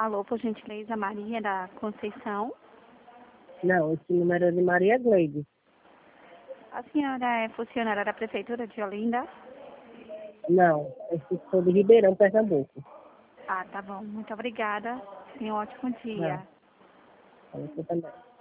Alô, por gentileza, Maria da Conceição. Não, esse número é de Maria Gleide. A senhora é funcionária da Prefeitura de Olinda? Não, eu sou de Ribeirão, Pernambuco. Ah, tá bom. Muito obrigada. Tenha um ótimo dia. Você também.